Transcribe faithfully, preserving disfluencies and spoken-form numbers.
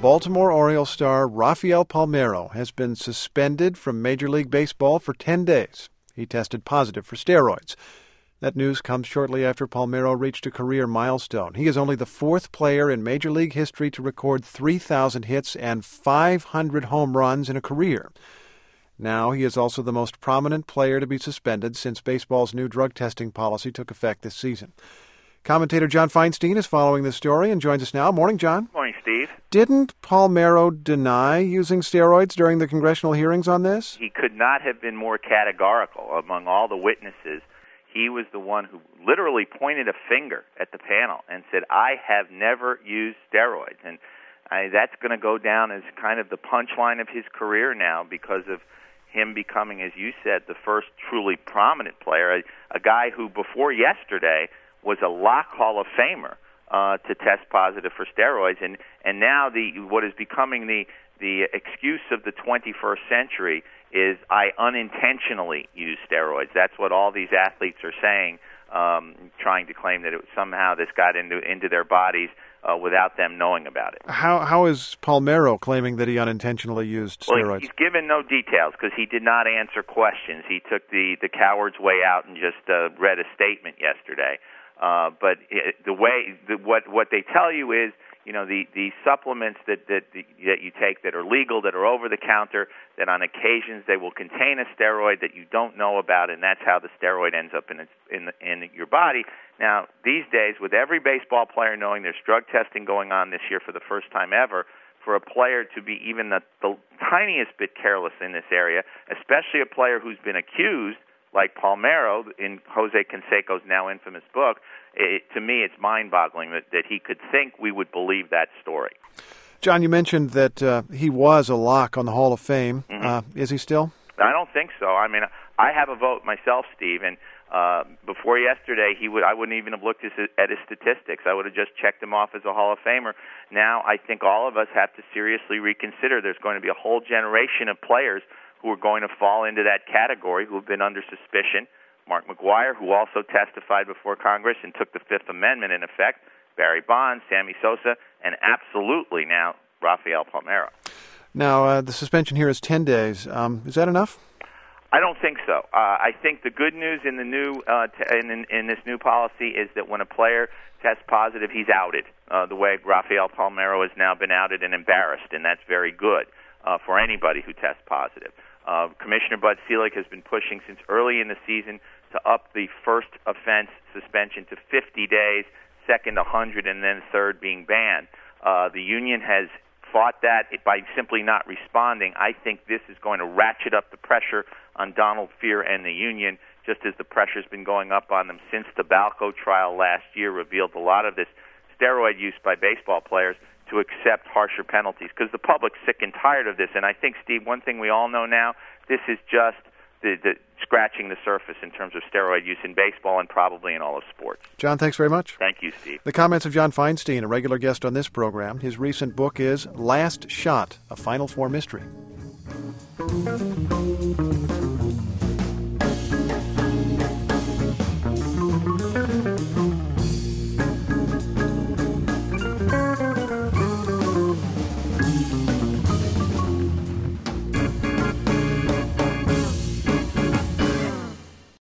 Baltimore Orioles star Rafael Palmeiro has been suspended from Major League Baseball for ten days. He tested positive for steroids. That news comes shortly after Palmeiro reached a career milestone. He is only the fourth player in Major League history to record three thousand hits and five hundred home runs in a career. Now he is also the most prominent player to be suspended since baseball's new drug testing policy took effect this season. Commentator John Feinstein is following this story and joins us now. Morning, John. Morning, Steve. Didn't Palmeiro deny using steroids during the congressional hearings on this? He could not have been more categorical among all the witnesses. He was the one who literally pointed a finger at the panel and said, I have never used steroids. And I, that's going to go down as kind of the punchline of his career now because of him becoming, as you said, the first truly prominent player, a, a guy who before yesterday was a lock Hall of Famer uh, to test positive for steroids. And, and now the what is becoming the, the excuse of the twenty-first century is I unintentionally use steroids. That's what all these athletes are saying, um, trying to claim that it, somehow this got into into their bodies uh, without them knowing about it. How How is Palmeiro claiming that he unintentionally used steroids? Well, he's given no details because he did not answer questions. He took the, the coward's way out and just uh, read a statement yesterday. Uh, but it, the way the, what what they tell you is, you know, the, the supplements that, that that you take that are legal, that are over the counter, that on occasions they will contain a steroid that you don't know about, and that's how the steroid ends up in its, in the, in your body. Now, these days, with every baseball player knowing there's drug testing going on this year for the first time ever, for a player to be even the, the tiniest bit careless in this area, especially a player who's been accused, like Palmeiro in Jose Canseco's now infamous book, it, to me it's mind-boggling that, that he could think we would believe that story. John, you mentioned that uh, he was a lock on the Hall of Fame. Mm-hmm. Uh, is he still? I don't think so. I mean, I have a vote myself, Steve, and uh, before yesterday, he would I wouldn't even have looked at his, at his statistics. I would have just checked him off as a Hall of Famer. Now I think all of us have to seriously reconsider. There's going to be a whole generation of players who are going to fall into that category, who have been under suspicion. Mark McGwire, who also testified before Congress and took the Fifth Amendment in effect, Barry Bonds, Sammy Sosa, and absolutely now Rafael Palmeiro. Now, uh, the suspension here is ten days. Um, is that enough? I don't think so. Uh, I think the good news in the new uh, t- in, in, in this new policy is that when a player tests positive, he's outed, uh, the way Rafael Palmeiro has now been outed and embarrassed, and that's very good uh, for anybody who tests positive. Uh, Commissioner Bud Selig has been pushing since early in the season to up the first offense suspension to fifty days, second one hundred, and then third being banned. Uh, the union has fought that by simply not responding. I think this is going to ratchet up the pressure on Donald Fehr and the union, just as the pressure's been going up on them since the Balco trial last year revealed a lot of this steroid use by baseball players, to accept harsher penalties, because the public's sick and tired of this. And I think, Steve, one thing we all know now, this is just the, the scratching the surface in terms of steroid use in baseball and probably in all of sports. John, thanks very much. Thank you, Steve. The comments of John Feinstein, a regular guest on this program. His recent book is Last Shot, a Final Four Mystery.